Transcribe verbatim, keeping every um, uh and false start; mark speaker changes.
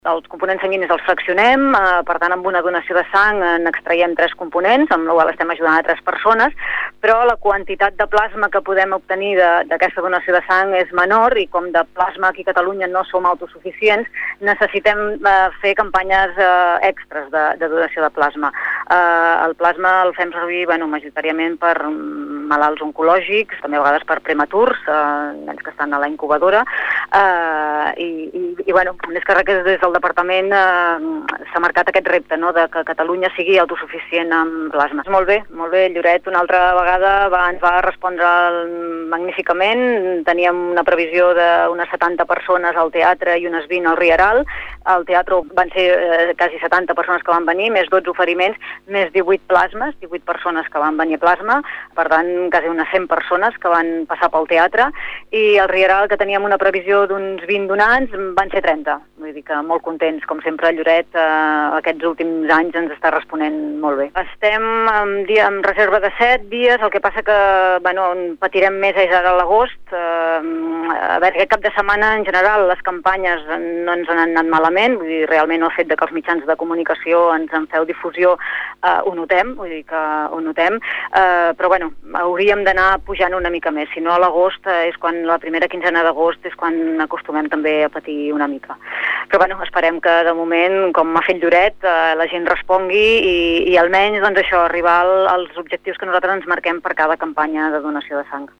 Speaker 1: Els components sanguinis els fraccionem, eh, per tant, amb una donació de sang n'extraiem tres components, amb la qual estem ajudant a tres persones, però la quantitat de plasma que podem obtenir d'aquesta donació de sang és menor i com de plasma aquí a Catalunya no som autosuficients, necessitem eh, fer campanyes eh, extres de, de donació de plasma. Eh, el plasma el fem servir bueno, majoritàriament per malalts oncològics, també a vegades per prematurs, eh, nens que estan a la incubadora, eh, i, i, i bueno, més que res que des del departament eh, s'ha marcat aquest repte, no?, de que Catalunya sigui autosuficient amb plasma. Molt bé, molt bé, Lloret una altra vegada va, ens va respondre magníficament. Teníem una previsió d'unes setanta persones al teatre i unes vint al Rieral. Al teatre van ser eh, quasi setanta persones que van venir, més dotze oferiments, més divuit plasmes, divuit persones que van venir a plasma, per tant, quasi unes cent persones que van passar pel teatre, i al Rieral, que teníem una previsió d'uns vint donants, van ser trenta. Vull dir que molt contents, com sempre a Lloret eh, aquests últims anys ens està responent molt bé. Estem en, dia, en reserva de set dies, el que passa que bueno, patirem més ara a l'agost. Eh, a veure, aquest cap de setmana en general les campanyes no ens han anat malament, vull dir, realment el fet de que els mitjans de comunicació ens en feu difusió eh, ho notem, vull dir que ho notem, eh, però bueno, hauríem d'anar pujant una mica més, si no a l'agost eh, és quan la primera quinzena d'agost és quan acostumem també a patir una mica. Però bueno, esperem que de moment, com m'ha fet Lloret, eh, la gent respongui i, i almenys doncs, això, arribar al, als objectius que nosaltres ens marquem per cada campanya de donació de sang.